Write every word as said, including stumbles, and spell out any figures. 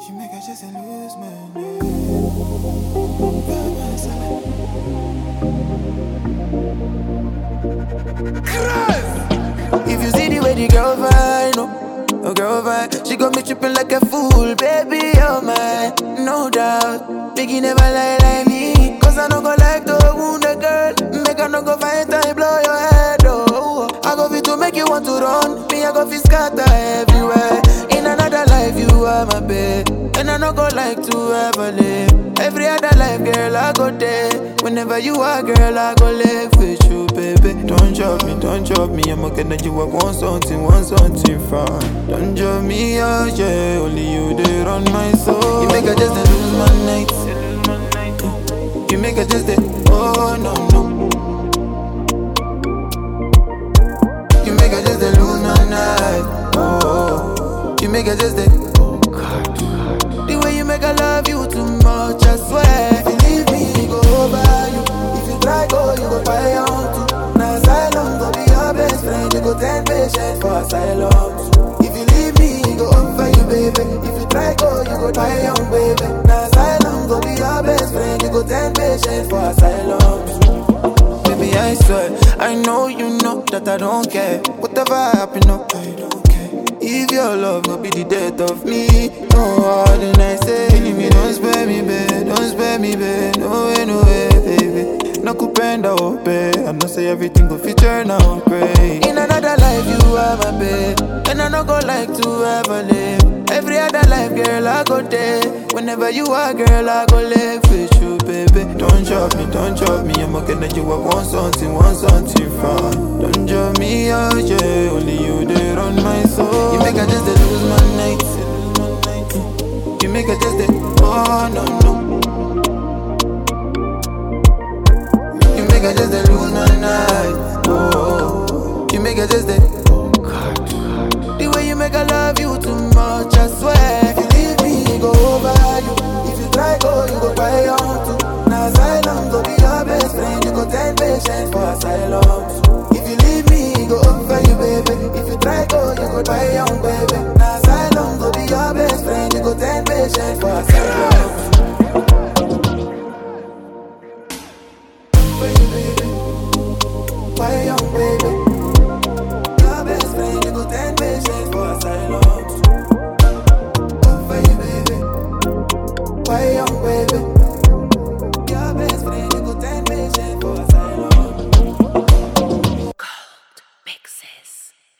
She make her just lose my name. If you see the way the girl vibe, no, oh girl vibe, she got me tripping like a fool, baby, oh my, no doubt. Biggie never lie like me, cause I don't go like to wound a girl. Make her no go find time, blow your head, oh. I go fit to make you want to run, me I go fit scatter everywhere. In another life you are my babe, and I don't go like to ever live. Every other life, girl, I go there. Whenever you are, girl, I go live with you, baby. Don't drop me, don't drop me. I'm okay that you I want something, want something from. Don't drop me, oh yeah. Only you there on my soul. You make her just a lose my night. You make her just a oh no no. You make her just a lose my night. Oh, you make her just a oh God. The way you make her love you too much, I swear. If you leave me, go over you. If you try go, you go buy your own too. Now asylum go be your best friend. You go ten patients for asylum too. If you leave me, go over you, baby. If you try go, you go buy your own, baby. Now asylum go be your best friend. You go ten patients for asylum too. Baby, I swear, I know you know that I don't care. Whatever happen, no, I don't care. If your love will be the death of me, no more than I say. Leave me, don't spare me, babe, don't spare me, babe. No way, no way, baby. No kupenda ope, I know say everything go fit turn out great. In another life you are my babe, and I don't go like to ever live. Every other life, girl, I go there. Whenever you are, girl, I go live with you, baby. Don't drop me, don't drop me. I'm okay that you I want something, want something from. Don't drop me, oh yeah. Only you there on my soul. You make her just a lose my night. You make her just a oh no no. You make her just a lose my night. Oh, you make her just a oh God. The way you make her love you too much, I swear. If you leave me, go over you. If you try go, you go buy your own too. Now asylum go be your best friend. You go ten patients for asylum too. If you leave me, go over you, baby. If you try go, you go buy your own, baby. Now asylum go be your best friend. You go ten patients for asylum too. Baby, baby, buy your own, baby. Your best friend, you go ten patients for asylum. Over you, baby. Why young, baby? Your best friend, you go ten patients for asylum. Mixes.